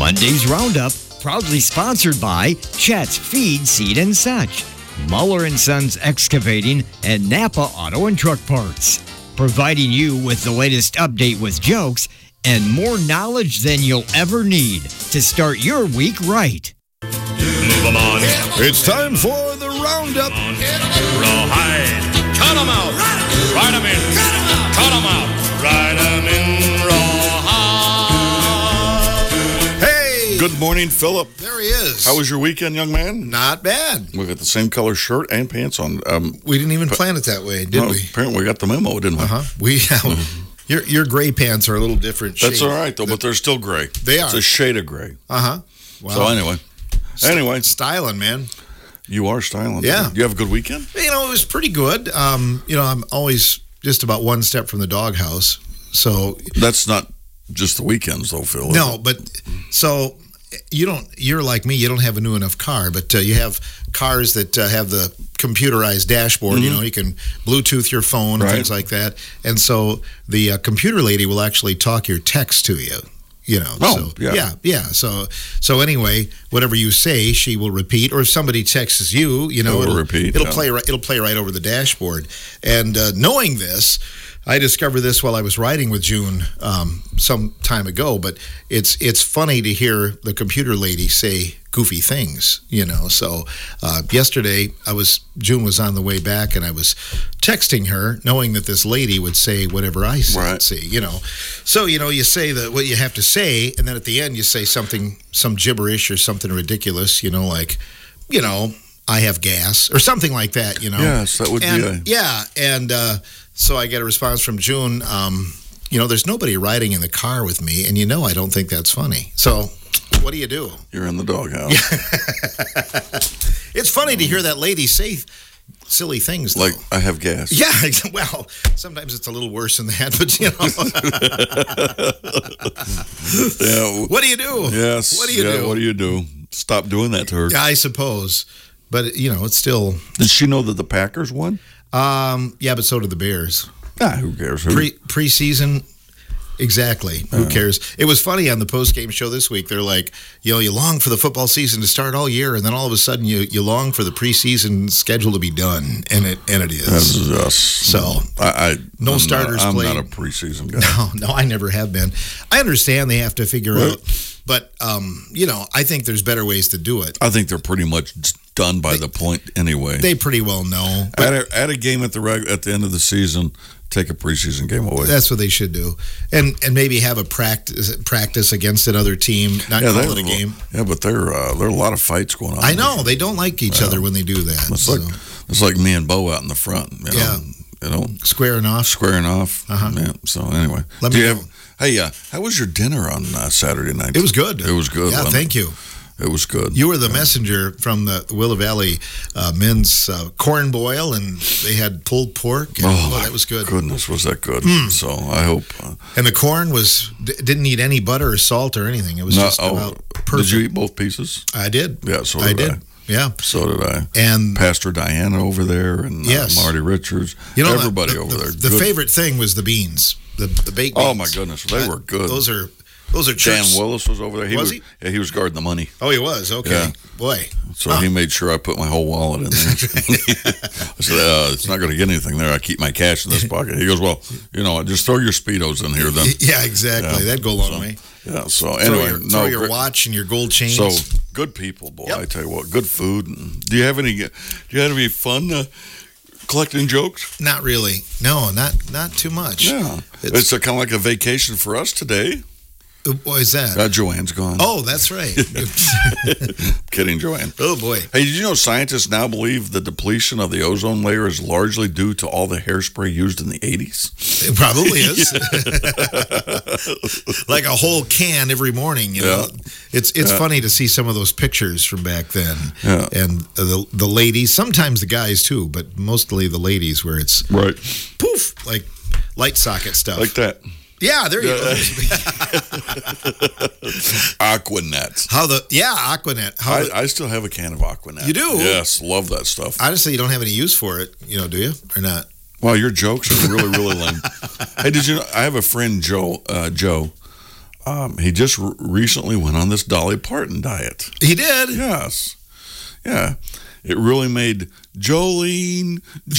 Monday's Roundup, proudly sponsored by Chet's Feed, Seed, and Such, Muller & Sons Excavating, and Napa Auto and Truck Parts. Providing you with the latest update with jokes and more knowledge than you'll ever need to start your week right. Move 'em on. It's time for the Roundup. Rawhide. Cut 'em out. Ride 'em in. Cut 'em out. Ride 'em in rawhide. Hey! Good morning, Philip. There he is. How was your weekend, young man? Not bad. We got the same color shirt and pants on. We didn't even plan it that way, did we? Apparently we got the memo, didn't we? Uh-huh. Your gray pants are a little different shade. That's all right, though, but they're still gray. They are. It's a shade of gray. Uh-huh. Wow. So anyway. Styling, man. You are styling. Yeah. You have a good weekend? It was pretty good. I'm always just about one step from the doghouse. So That's not just the weekends, though, Phil. no, but so you're like me, you don't have a new enough car, but you have cars that have the computerized dashboard. Mm-hmm. You can Bluetooth your phone and things like that. And so the computer lady will actually talk your text to you. Yeah. So anyway, whatever you say, she will repeat. Or if somebody texts you, it'll repeat. It'll play right. It'll play right over the dashboard. And knowing this, I discovered this while I was riding with June some time ago. But it's funny to hear the computer lady say goofy things. So yesterday June was on the way back, and I was texting her, knowing that this lady would say whatever I said. Right. So you say what you have to say, and then at the end you say some gibberish or something ridiculous. Like, I have gas or something like that. Yes, that would be and so I get a response from June. There's nobody riding in the car with me, and I don't think that's funny. So what do you do? You're in the doghouse. It's funny to hear that lady say silly things, though. Like, I have gas. Yeah, well, sometimes it's a little worse than that, but Yeah. What do you do? Yes. What do you do? What do you do? Stop doing that to her. Yeah, I suppose. But, it's still... Did she know that the Packers won? Yeah, but so did the Bears. Who cares? Preseason... Exactly. Who cares? It was funny on the post-game show this week. They're like, you long for the football season to start all year, and then all of a sudden you long for the preseason schedule to be done, and it is. This is us. So no starters played. I'm not a preseason guy. No, I never have been. I understand they have to figure out, but I think there's better ways to do it. I think they're pretty much done by the point anyway. They pretty well know. At a game at the end of the season, take a preseason game away. That's what they should do, and maybe have a practice against another team, not call it a game. Yeah, but there are a lot of fights going on. I know they don't like each other when they do that. It's like me and Bo out in the front. Squaring off. Uh-huh. Yeah. So anyway, how was your dinner on Saturday night? It was good. It was good. Yeah, thank you. It was good. You were the messenger from the Willow Valley men's corn boil, and they had pulled pork. That was good. Goodness, was that good? So I hope. And the corn didn't need any butter or salt or anything. It was just about perfect. Did you eat both pieces? I did. Yeah, so did I. Yeah. So did I. And Pastor Diana over there, and Marty Richards. Everybody over there. The favorite thing was the beans, the baked beans. Oh my goodness, they were good. Those are Dan Willis was over there. Was he? Yeah, he was guarding the money. Oh, he was? Okay. Yeah. Boy. So he made sure I put my whole wallet in there. I said, it's not going to get anything there. I keep my cash in this pocket. He goes, well, just throw your Speedos in here then. Yeah, exactly. Yeah. That'd go a long way. Yeah, so anyway. Throw your watch and your gold chains. So, good people, boy. Yep. I tell you what, good food. Do you have any fun collecting jokes? Not really. No, not too much. Yeah. It's kind of like a vacation for us today. What is that? Joanne's gone. Oh, that's right. Kidding, Joanne. Oh, boy. Hey, did you know scientists now believe the depletion of the ozone layer is largely due to all the hairspray used in the 80s? It probably is. Like a whole can every morning, Yeah. It's funny to see some of those pictures from back then. Yeah. And the ladies, sometimes the guys too, but mostly the ladies, where it's right. Poof, like light socket stuff. Like that. Yeah, there you go. Aquanet. Aquanet. I still have a can of Aquanet. You do? Yes, love that stuff. Honestly, you don't have any use for it, do you? Or not? Well, your jokes are really, really lame. Hey, did you know, I have a friend, Joe, He just recently went on this Dolly Parton diet. He did. Yes. Yeah. It really made Jolene.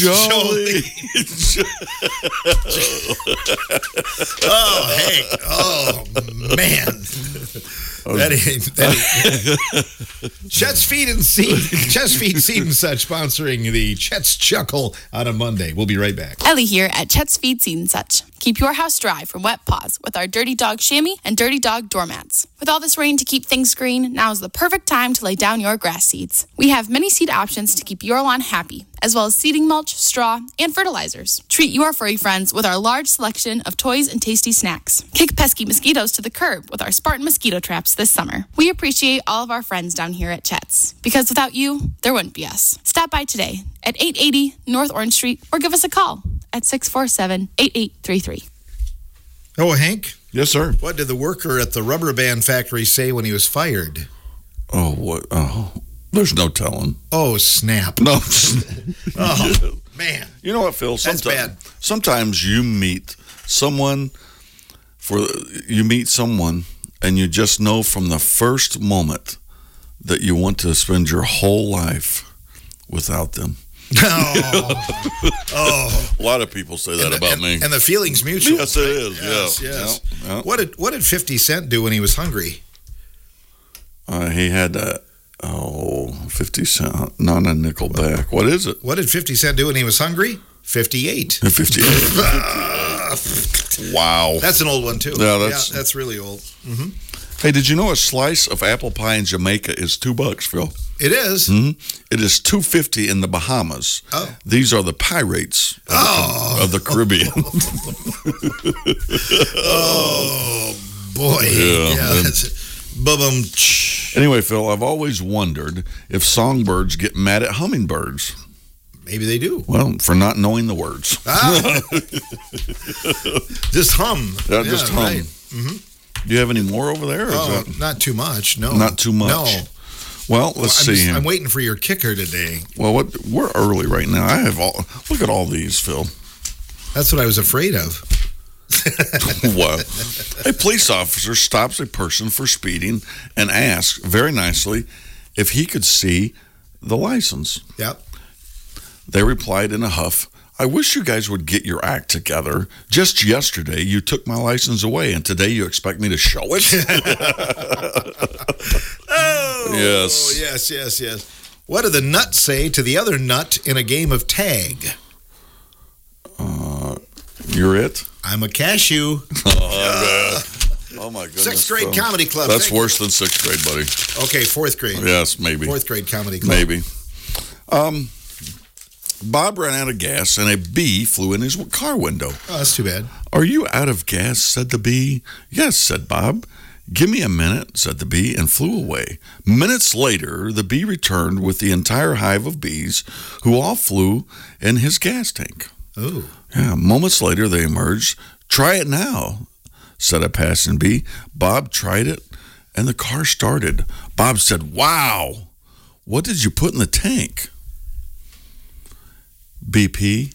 Oh, Hank. Oh, man. That ain't. Chet's Feed and Seed and Such sponsoring the Chet's Chuckle on a Monday. We'll be right back. Ellie here at Chet's Feed, Seed and Such. Keep your house dry from wet paws with our Dirty Dog chamois and Dirty Dog doormats. With all this rain to keep things green, now is the perfect time to lay down your grass seeds. We have many seed options to keep your lawn happy, as well as seeding mulch, straw, and fertilizers. Treat your furry friends with our large selection of toys and tasty snacks. Kick pesky mosquitoes to the curb with our Spartan mosquito traps this summer. We appreciate all of our friends down here at Chet's, because without you, there wouldn't be us. Stop by today at 880 North Orange Street or give us a call at 647-8833. Oh, Hank? Yes, sir. What did the worker at the rubber band factory say when he was fired? Oh, what? Oh, there's no telling. Oh, snap. No. Oh, man. You know what, Phil? That's bad. Sometimes you meet someone and you just know from the first moment that you want to spend your whole life without them. Oh. A lot of people say that about me. And the feeling's mutual. Yes, it is. Yes. Yeah. What did 50 Cent do when he was hungry? He had 50 Cent, not a nickel back. What is it? What did 50 Cent do when he was hungry? 58. 58. Wow. That's an old one, too. Yeah, that's really old. Mm-hmm. Hey, did you know a slice of apple pie in Jamaica is $2, Phil? It is? Mm-hmm. It is $2.50 in the Bahamas. Oh. These are the pirates of the Caribbean. Oh, boy. Yeah. Bum. Anyway, Phil, I've always wondered if songbirds get mad at hummingbirds. Maybe they do. Well, for not knowing the words. Just hum. Yeah, just hum. Right. Mm-hmm. Do you have any more over there? Not too much. No. Not too much? No. Well, let's see. I'm waiting for your kicker today. Well, we're early right now. Look at all these, Phil. That's what I was afraid of. What? A police officer stops a person for speeding and asks very nicely if he could see the license. Yep. They replied in a huff, "I wish you guys would get your act together. Just yesterday, you took my license away, and today you expect me to show it?" Yes. What did the nut say to the other nut in a game of tag? You're it? I'm a cashew. Oh, my goodness. Sixth grade comedy club. That's worse than sixth grade, buddy. Okay, fourth grade. Yes, maybe. Fourth grade comedy club. Maybe. Bob ran out of gas and a bee flew in his car window. Oh, that's too bad. "Are you out of gas?" said the bee. "Yes," said Bob. "Give me a minute," said the bee, and flew away. Minutes later, the bee returned with the entire hive of bees, who all flew in his gas tank. Oh. Yeah, moments later, they emerged. "Try it now," said a passing bee. Bob tried it, and the car started. Bob said, "Wow, what did you put in the tank?" "BP."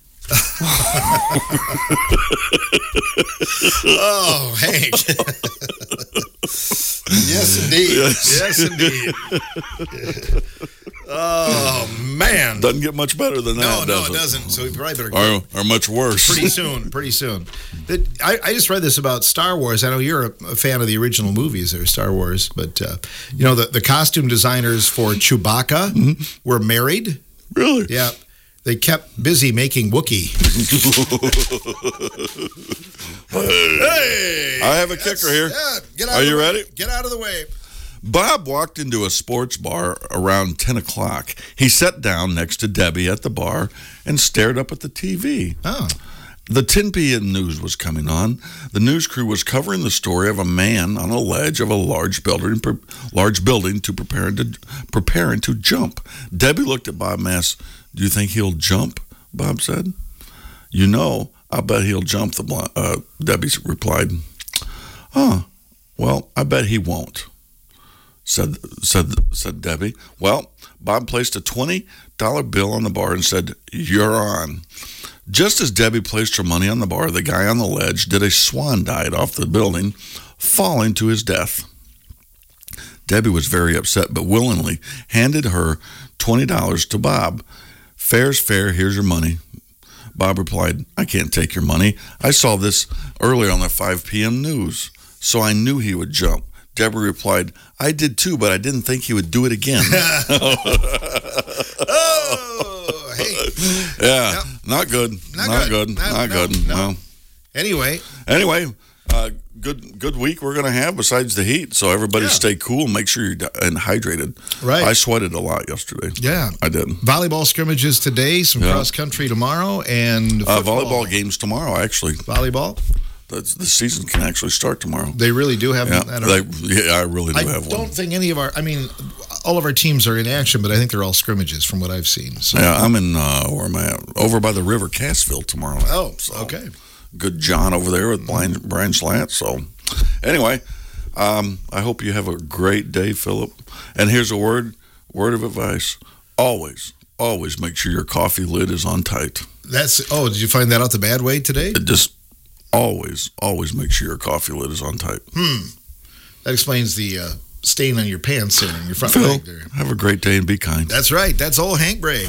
Oh, Hank. Yes, indeed. Yes, indeed. Oh, man. Doesn't get much better than that, No, it doesn't. So we probably better go. Or much worse. Pretty soon. I just read this about Star Wars. I know you're a fan of the original movies or Star Wars, but the costume designers for Chewbacca were married. Really? Yeah. They kept busy making Wookiee. Hey! I have a kicker here. Yeah, Are you ready? Get out of the way. Bob walked into a sports bar around 10 o'clock. He sat down next to Debbie at the bar and stared up at the TV. Oh. The 10 p.m. news was coming on. The news crew was covering the story of a man on a ledge of a large building preparing to jump. Debbie looked at Bob and asked, "Do you think he'll jump?" Bob said. "I bet he'll jump," Debbie replied. "Oh, well, I bet he won't," said Debbie. Well, Bob placed a $20 bill on the bar and said, "You're on." Just as Debbie placed her money on the bar, the guy on the ledge did a swan dive off the building, falling to his death. Debbie was very upset, but willingly handed her $20 to Bob. "Fair's fair, here's your money." Bob replied, "I can't take your money. I saw this earlier on the 5 p.m. news, so I knew he would jump." Debbie replied, "I did too, but I didn't think he would do it again." Oh, hey. Yeah, Yep. Not good. Not good. No. Well, Anyway, good week we're going to have besides the heat. So everybody stay cool. Make sure you're hydrated. Right. I sweated a lot yesterday. yeah. I did. Volleyball scrimmages today, some cross country tomorrow, and football. Volleyball games tomorrow, actually. Volleyball? The season can actually start tomorrow. They really do have that. I really do have I one. don't think any of all of our teams are in action, but I think they're all scrimmages from what I've seen. So. Yeah, I'm in, where am I at? Over by the river, Cassville tomorrow night. Oh, So, okay. Good John over there with Brian Slant. So, anyway, I hope you have a great day, Philip. And here's a word of advice. Always make sure your coffee lid is on tight. Did you find that out the bad way today? Just always make sure your coffee lid is on tight. That explains the stain on your pants there on your front Phil, leg there. have a great day and be kind. That's right. That's old Hank Bray.